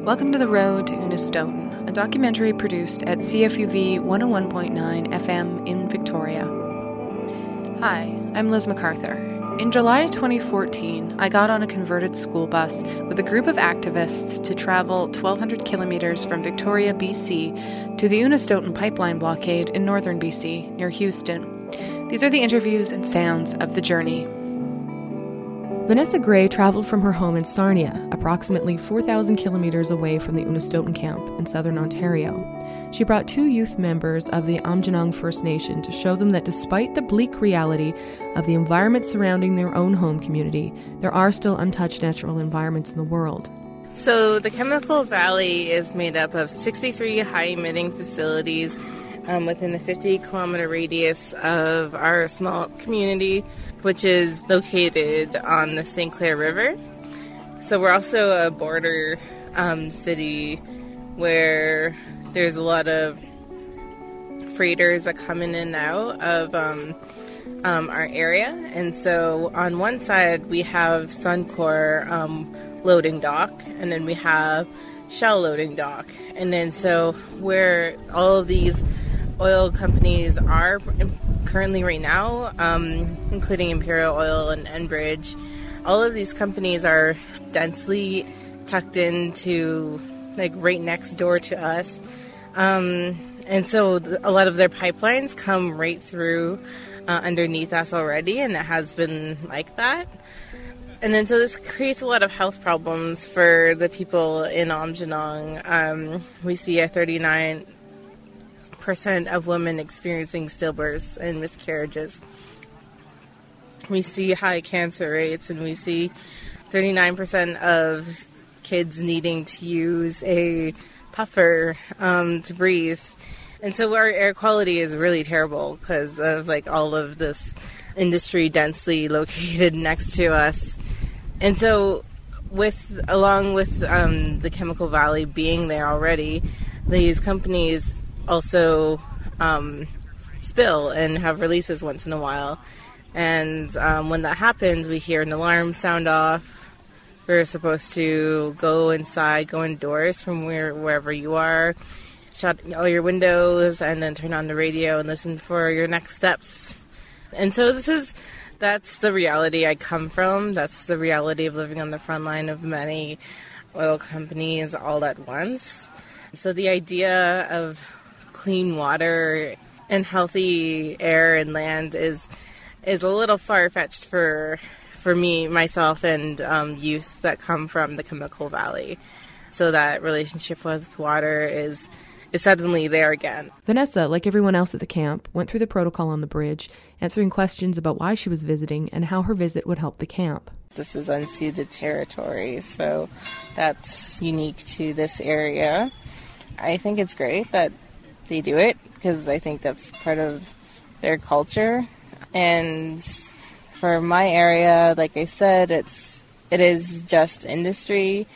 Welcome to The Road to Unistoten, a documentary produced at CFUV 101.9 FM in Victoria. Hi, I'm Liz MacArthur. In July 2014, I got on a converted school bus with a group of activists to travel 1,200 kilometers from Victoria, BC, to the Unistoten pipeline blockade in northern BC, near Houston. These are the interviews and sounds of the journey. Vanessa Gray traveled from her home in Sarnia, approximately 4,000 kilometers away from the Unistoten camp in southern Ontario. She brought 2 youth members of the Aamjiwnaang First Nation to show them that despite the bleak reality of the environment surrounding their own home community, there are still untouched natural environments in the world. So the Chemical Valley is made up of 63 high-emitting facilities within a 50-kilometer radius of our small community, which is located on the St. Clair River. So we're also a border city where there's a lot of freighters that come in and out of our area. And so on one side we have Suncor loading dock, and then we have Shell loading dock. And then so where all of these oil companies are currently right now, including Imperial Oil and Enbridge, all of these companies are densely tucked into, like, right next door to us. And so a lot of their pipelines come right through underneath us already, and it has been like that. And then so this creates a lot of health problems for the people in Aamjiwnaang. We see a 39% of women experiencing stillbirths and miscarriages. We see high cancer rates, and we see 39% of kids needing to use a puffer to breathe. And so our air quality is really terrible because of, like, all of this industry densely located next to us. And so along with the Chemical Valley being there already, these companies also spill and have releases once in a while. And when that happens, we hear an alarm sound off. We're supposed to go inside, go indoors from wherever you are, shut all your windows, and then turn on the radio and listen for your next steps. And so that's the reality I come from. That's the reality of living on the front line of many oil companies all at once. So the idea of clean water and healthy air and land is a little far-fetched for me, myself, and youth that come from the Chemical Valley. So that relationship with water is suddenly there again. Vanessa, like everyone else at the camp, went through the protocol on the bridge, answering questions about why she was visiting and how her visit would help the camp. This is unceded territory, so that's unique to this area. I think it's great that they do it because I think that's part of their culture. And for my area, like I said, it is just industry.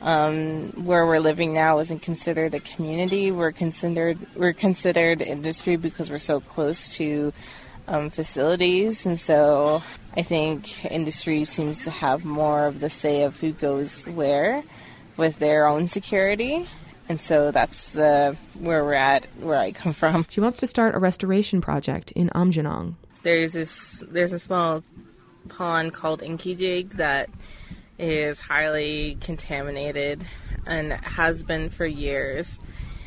Where we're living now isn't considered a community. We're considered industry because we're so close to facilities, and so I think industry seems to have more of the say of who goes where with their own security. And so that's where we're at, where I come from. She wants to start a restoration project in Aamjiwnaang. There's a small pond called Inkijig that is highly contaminated and has been for years.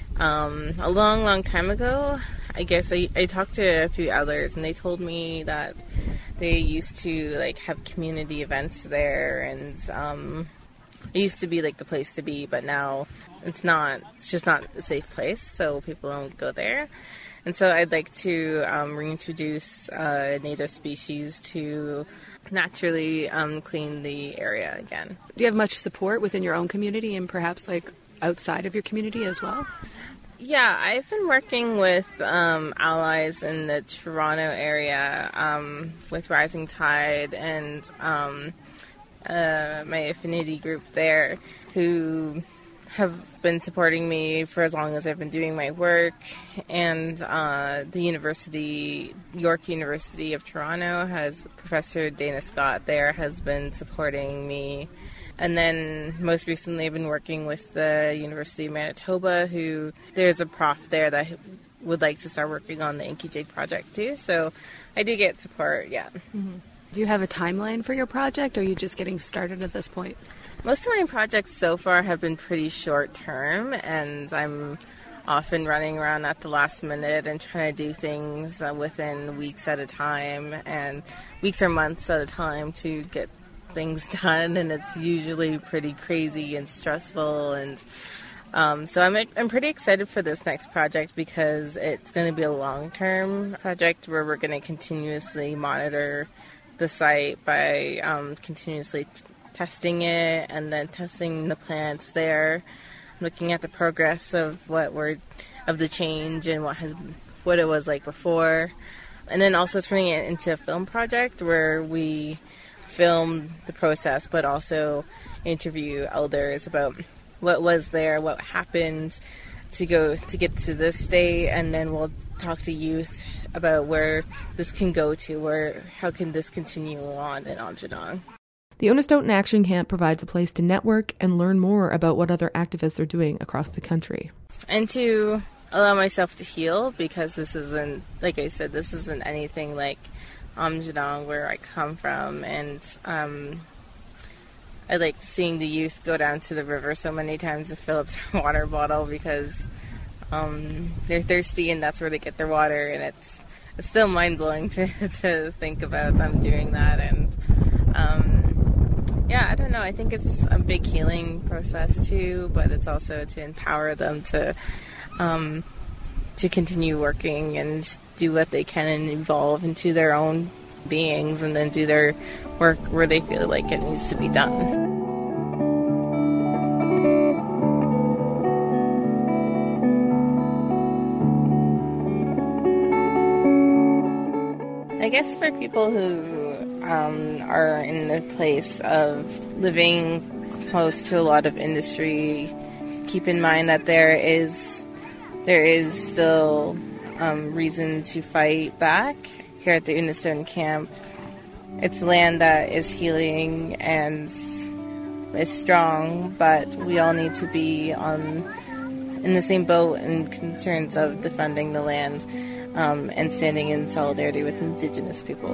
A long time ago, I guess I talked to a few others, and they told me that they used to, like, have community events there, and it used to be, like, the place to be, but now it's not. It's just not a safe place, so people don't go there. And so I'd like to reintroduce native species to naturally clean the area again. Do you have much support within your own community and perhaps, like, outside of your community as well? Yeah, I've been working with allies in the Toronto area with Rising Tide and my affinity group there, who have been supporting me for as long as I've been doing my work. And the York University of Toronto Professor Dana Scott there has been supporting me And then most recently I've been working with the University of Manitoba, who there's a prof there that would like to start working on the Inky Jig project too. So I do get support, yeah. Mm-hmm. Do you have a timeline for your project, or are you just getting started at this point? Most of my projects so far have been pretty short term, and I'm often running around at the last minute and trying to do things within weeks at a time, and weeks or months at a time to get things done, and it's usually pretty crazy and stressful. And so I'm pretty excited for this next project because it's going to be a long-term project where we're going to continuously monitor the site by continuously testing it and then testing the plants there, looking at the progress of of the change and what it was like before, and then also turning it into a film project where we film the process but also interview elders about what was there, what happened to get to this state, and then we'll talk to youth about where this can go to, how can this continue on in Aamjiwnaang. The Unistoten Action Camp provides a place to network and learn more about what other activists are doing across the country. And to allow myself to heal, because this isn't, like I said, this isn't anything like Aamjiwnaang where I come from. And I like seeing the youth go down to the river so many times to fill up their water bottle because they're thirsty and that's where they get their water. And it's still mind-blowing to think about them doing that. And yeah, I don't know. I think it's a big healing process too, but it's also to empower them to continue working and do what they can and evolve into their own beings, and then do their work where they feel like it needs to be done. I guess for people who are in the place of living close to a lot of industry, keep in mind that there is still reason to fight back here at the Unistoten camp. It's land that is healing and is strong, but we all need to be in the same boat in concerns of defending the land and standing in solidarity with Indigenous people.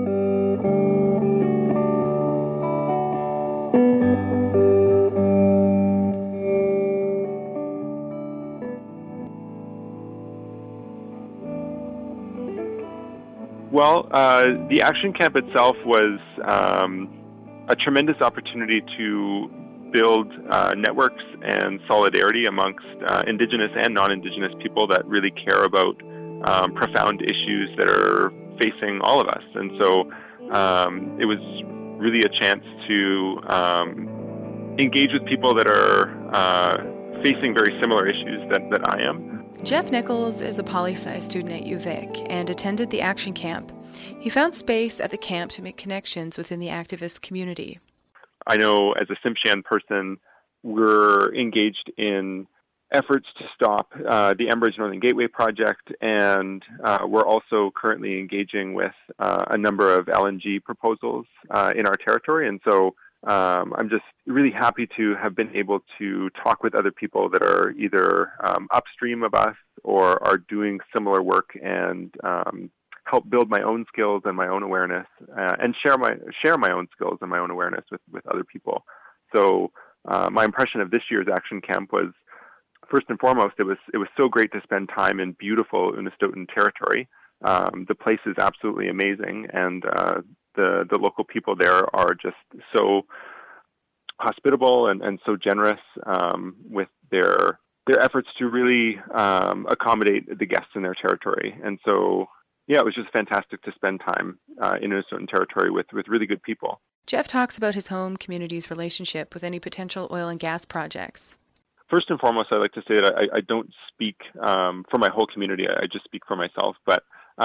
Well, the Action Camp itself was a tremendous opportunity to build networks and solidarity amongst Indigenous and non-Indigenous people that really care about profound issues that are facing all of us. And so it was really a chance to engage with people that are facing very similar issues that I am. Jeff Nichols is a poli-sci student at UVic and attended the Action Camp. He found space at the camp to make connections within the activist community. I know as a Tsimshian person, we're engaged in efforts to stop the Enbridge Northern Gateway project, and we're also currently engaging with a number of LNG proposals in our territory. And so I'm just really happy to have been able to talk with other people that are either upstream of us or are doing similar work, and help build my own skills and my own awareness, and share my own skills and my own awareness with other people. So my impression of this year's Action Camp was, first and foremost, it was so great to spend time in beautiful Unistoten territory. The place is absolutely amazing, and the local people there are just so hospitable and so generous with their efforts to really accommodate the guests in their territory. And so, yeah, it was just fantastic to spend time in Unistoten territory with really good people. Jeff talks about his home community's relationship with any potential oil and gas projects. First and foremost, I like to say that I don't speak for my whole community. I just speak for myself. But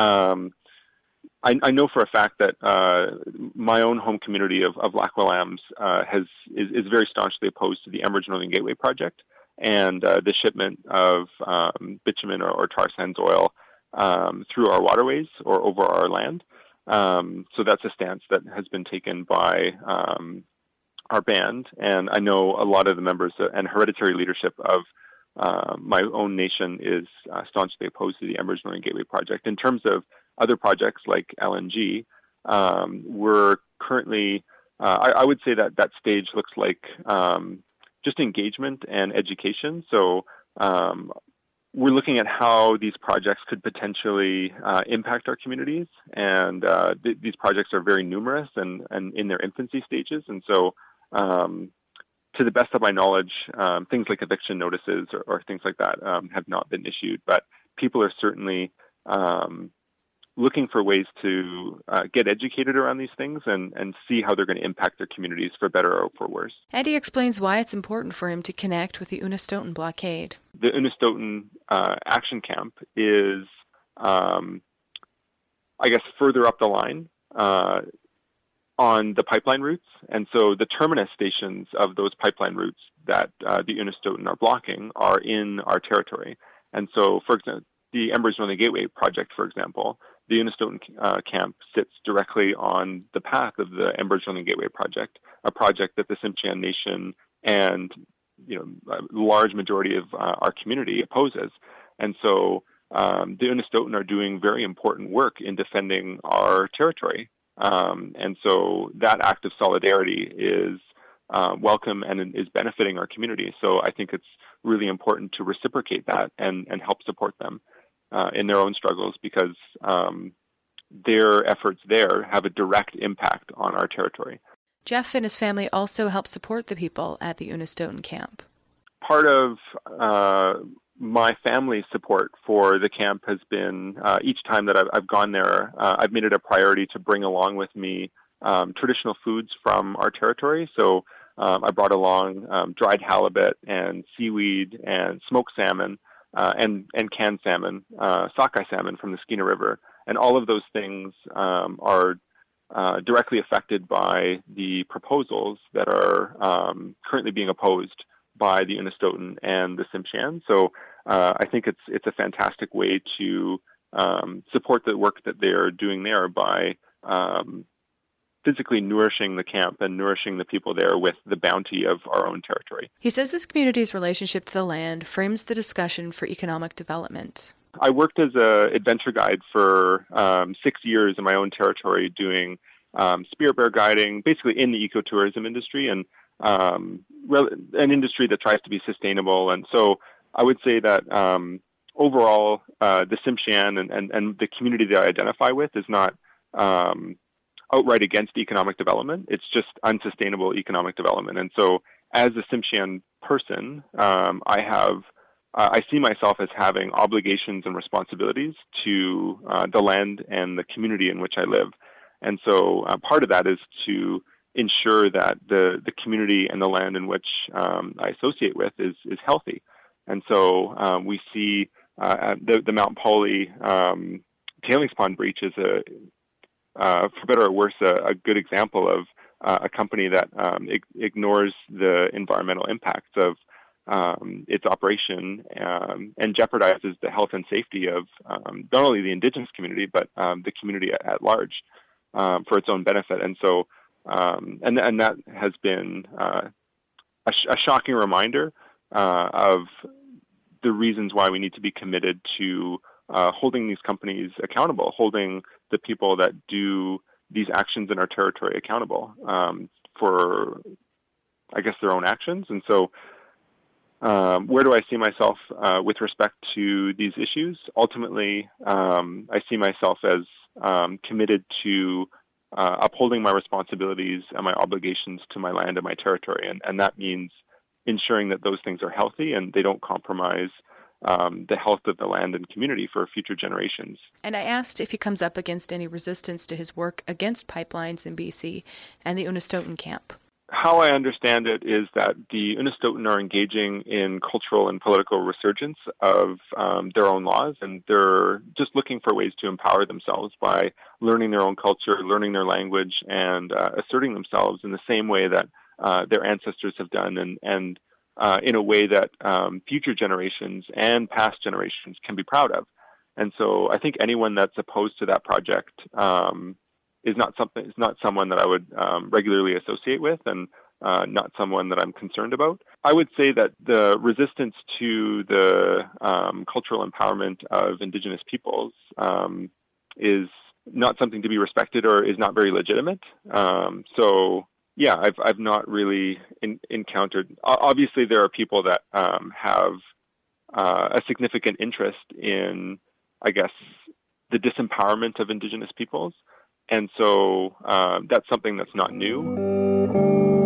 I know for a fact that my own home community of Lac Williams is very staunchly opposed to the Enbridge Northern Gateway project and the shipment of bitumen or tar sands oil through our waterways or over our land. So that's a stance that has been taken by are banned, and I know a lot of the members and hereditary leadership of my own nation is staunchly opposed to the Enbridge Northern Gateway project. In terms of other projects like LNG, we're currently, I would say that that stage looks like just engagement and education. So we're looking at how these projects could potentially impact our communities, and these projects are very numerous and in their infancy stages. And so, to the best of my knowledge, things like eviction notices or things like that have not been issued. But people are certainly looking for ways to get educated around these things and see how they're going to impact their communities for better or for worse. And he explains why it's important for him to connect with the Unistoten blockade. The Unistoten Action Camp is, I guess, further up the line on the pipeline routes. And so the terminus stations of those pipeline routes that the Unistoten are blocking are in our territory. And so, for example, the Enbridge Northern Gateway project, for example, the Unistoten camp sits directly on the path of the Enbridge Northern Gateway project, a project that the Tsimshian Nation and a large majority of our community opposes. And so the Unistoten are doing very important work in defending our territory. And so that act of solidarity is welcome and is benefiting our community. So I think it's really important to reciprocate that and help support them in their own struggles, because their efforts there have a direct impact on our territory. Jeff and his family also help support the people at the Unistoten camp. Part of my family's support for the camp has been, each time that I've gone there, I've made it a priority to bring along with me traditional foods from our territory. So I brought along dried halibut and seaweed and smoked salmon and canned salmon, sockeye salmon from the Skeena River. And all of those things are directly affected by the proposals that are currently being opposed by the Unistoten and the Tsimshian. So I think it's a fantastic way to support the work that they're doing there by physically nourishing the camp and nourishing the people there with the bounty of our own territory. He says this community's relationship to the land frames the discussion for economic development. I worked as an adventure guide for 6 years in my own territory doing spirit bear guiding, basically in the ecotourism industry, and an industry that tries to be sustainable. And so I would say that overall, the Tsimshian and the community that I identify with is not outright against economic development. It's just unsustainable economic development. And so as a Tsimshian person, I see myself as having obligations and responsibilities to the land and the community in which I live. And so part of that is to ensure that the community and the land in which I associate with is healthy. And so we see the Mount Polley tailings pond breach is for better or worse, a good example of a company that ignores the environmental impacts of its operation and jeopardizes the health and safety of not only the Indigenous community, but the community at large for its own benefit. And so, and that has been a shocking reminder of the reasons why we need to be committed to holding these companies accountable, holding the people that do these actions in our territory accountable for, I guess, their own actions. And so where do I see myself with respect to these issues? Ultimately, I see myself as committed to upholding my responsibilities and my obligations to my land and my territory. And that means ensuring that those things are healthy and they don't compromise the health of the land and community for future generations. And I asked if he comes up against any resistance to his work against pipelines in BC and the Unistoten camp. How I understand it is that the Unistoten are engaging in cultural and political resurgence of their own laws, and they're just looking for ways to empower themselves by learning their own culture, learning their language, and asserting themselves in the same way that their ancestors have done, and in a way that future generations and past generations can be proud of. And so I think anyone that's opposed to that project is not someone that I would regularly associate with. And not someone that I'm concerned about. I would say that the resistance to the cultural empowerment of Indigenous peoples is not something to be respected or is not very legitimate. I've not really encountered. Obviously, there are people that have a significant interest in, I guess, the disempowerment of Indigenous peoples, and so that's something that's not new.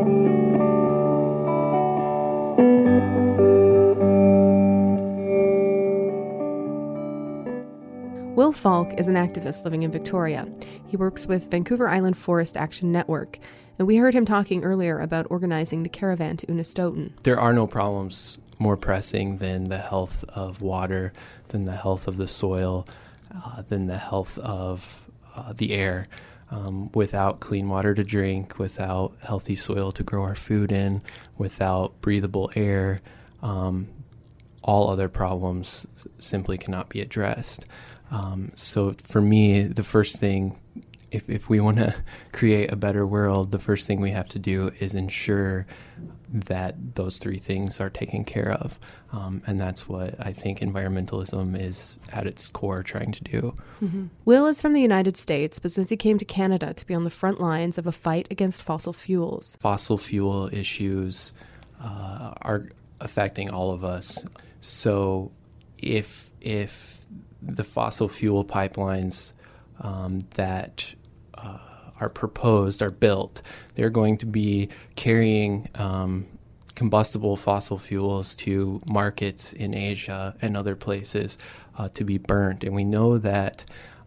Will Falk is an activist living in Victoria. He works with Vancouver Island Forest Action Network, and we heard him talking earlier about organizing the caravan to Unistoten. There are no problems more pressing than the health of water, than the health of the soil, than the health of the air. Without clean water to drink, without healthy soil to grow our food in, without breathable air, all other problems simply cannot be addressed. So for me, the first thing, if we want to create a better world, the first thing we have to do is ensure that those three things are taken care of. And that's what I think environmentalism is at its core trying to do. Mm-hmm. Will is from the United States, but says he came to Canada to be on the front lines of a fight against fossil fuels. Fossil fuel issues are affecting all of us. So if the fossil fuel pipelines that are proposed are built, they're going to be carrying combustible fossil fuels to markets in Asia and other places to be burnt. And we know that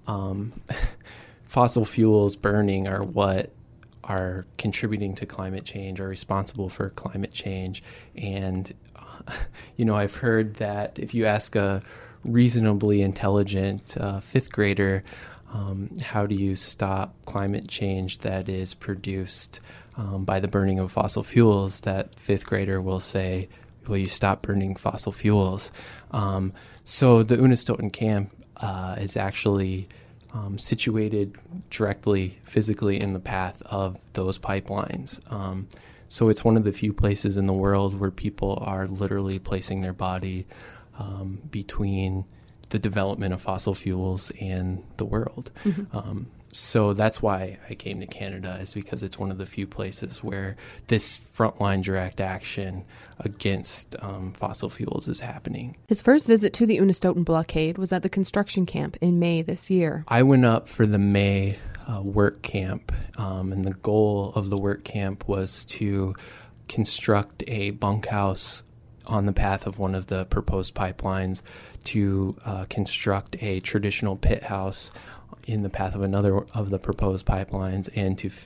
fossil fuels burning are what are contributing to climate change, are responsible for climate change. And, I've heard that if you ask a reasonably intelligent fifth grader, how do you stop climate change that is produced by the burning of fossil fuels, that fifth grader will say, will you stop burning fossil fuels? So the Unistoten camp is actually situated directly, physically in the path of those pipelines. So it's one of the few places in the world where people are literally placing their body between the development of fossil fuels and the world. Mm-hmm. So that's why I came to Canada, is because it's one of the few places where this frontline direct action against fossil fuels is happening. His first visit to the Unistoten blockade was at the construction camp in May this year. I went up for the May work camp, and the goal of the work camp was to construct a bunkhouse on the path of one of the proposed pipelines, to construct a traditional pit house in the path of another of the proposed pipelines, and to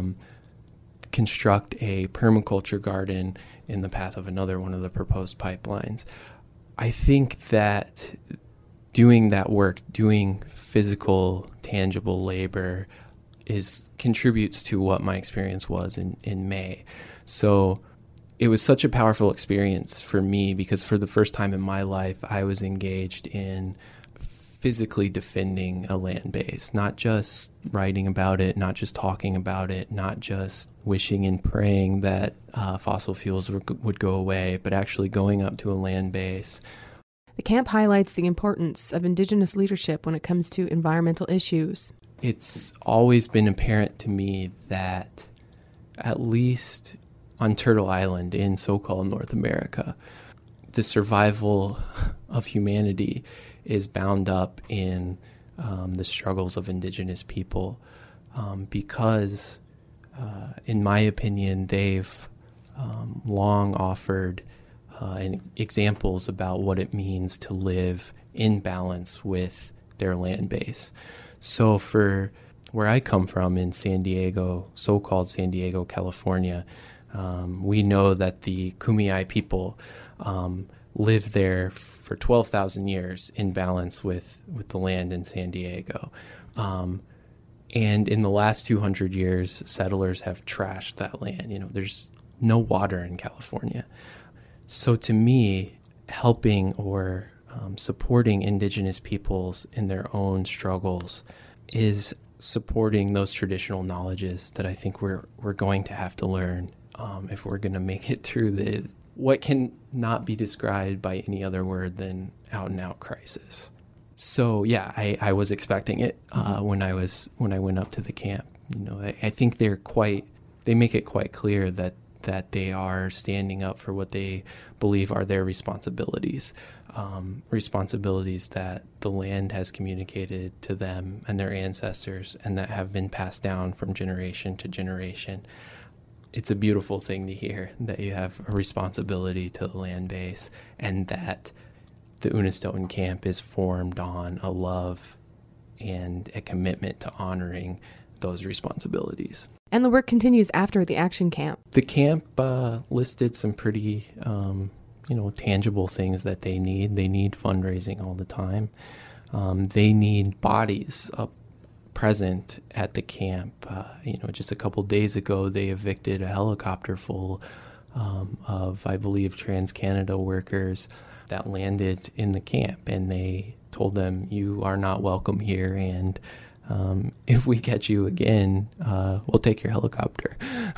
construct a permaculture garden in the path of another one of the proposed pipelines. I think that doing that work, doing physical, tangible labor, contributes to what my experience was in May. So it was such a powerful experience for me because for the first time in my life, I was engaged in physically defending a land base, not just writing about it, not just talking about it, not just wishing and praying that fossil fuels would go away, but actually going up to a land base. The camp highlights the importance of Indigenous leadership when it comes to environmental issues. It's always been apparent to me that at least on Turtle Island in so-called North America, the survival of humanity is bound up in the struggles of Indigenous people because, in my opinion, they've long offered examples about what it means to live in balance with their land base. So for where I come from in San Diego, so-called San Diego, California, we know that the Kumeyaay people lived there for 12,000 years in balance with the land in San Diego. And in the last 200 years, settlers have trashed that land. There's no water in California. So to me, helping or supporting Indigenous peoples in their own struggles is supporting those traditional knowledges that I think we're going to have to learn if we're going to make it through what can not be described by any other word than out-and-out crisis. So yeah, I was expecting it when I went up to the camp. I think they make it quite clear that they are standing up for what they believe are their responsibilities, responsibilities that the land has communicated to them and their ancestors and that have been passed down from generation to generation. It's a beautiful thing to hear that you have a responsibility to the land base and that the Unistoten camp is formed on a love and a commitment to honoring those responsibilities. And the work continues after the action camp. The camp listed some pretty, tangible things that they need. They need fundraising all the time. They need bodies present at the camp. Just a couple days ago, they evicted a helicopter full of, I believe, TransCanada workers that landed in the camp, and they told them, "You are not welcome here, and if we catch you again, we'll take your helicopter."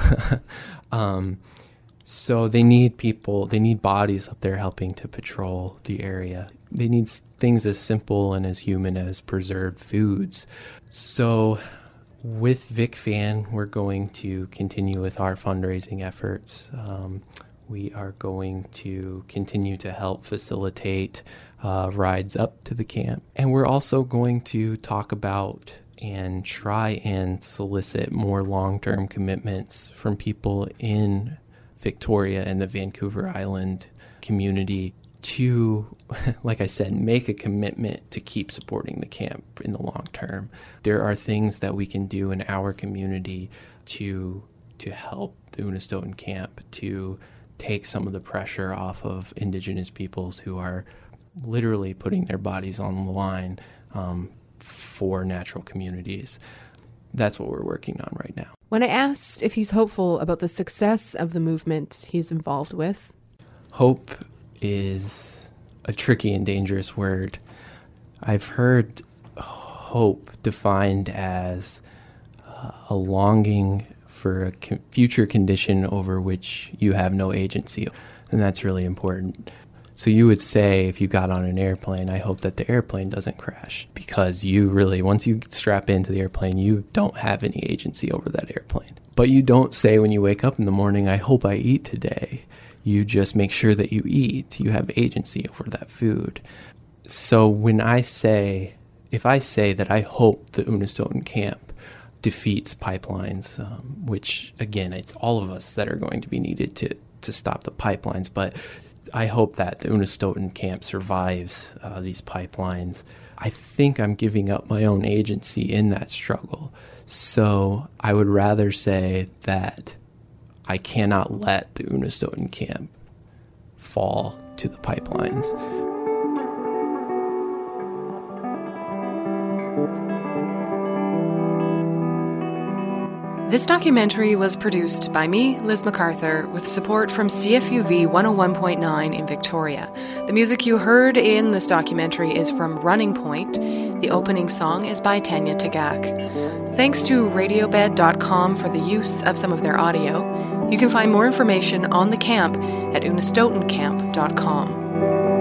So they need bodies up there helping to patrol the area. They need things as simple and as human as preserved foods. So with VicFan, we're going to continue with our fundraising efforts. We are going to continue to help facilitate rides up to the camp. And we're also going to talk about and try and solicit more long-term commitments from people in Victoria and the Vancouver Island community to, like I said, make a commitment to keep supporting the camp in the long term. There are things that we can do in our community to help the Unistoten camp, to take some of the pressure off of Indigenous peoples who are literally putting their bodies on the line for natural communities. That's what we're working on right now. When I asked if he's hopeful about the success of the movement he's involved with, hope is a tricky and dangerous word. I've heard hope defined as a longing for a future condition over which you have no agency, and that's really important. So you would say, if you got on an airplane, I hope that the airplane doesn't crash, because you really, once you strap into the airplane, you don't have any agency over that airplane. But you don't say when you wake up in the morning, I hope I eat today. You just make sure that you eat. You have agency over that food. So if I say that I hope the Unistoten camp defeats pipelines, which again, it's all of us that are going to be needed to stop the pipelines, but I hope that the Unistoten camp survives these pipelines. I think I'm giving up my own agency in that struggle. So I would rather say that I cannot let the Unistoten camp fall to the pipelines. This documentary was produced by me, Liz MacArthur, with support from CFUV 101.9 in Victoria. The music you heard in this documentary is from Running Point. The opening song is by Tanya Tagak. Thanks to Radiobed.com for the use of some of their audio. You can find more information on the camp at unistotencamp.com.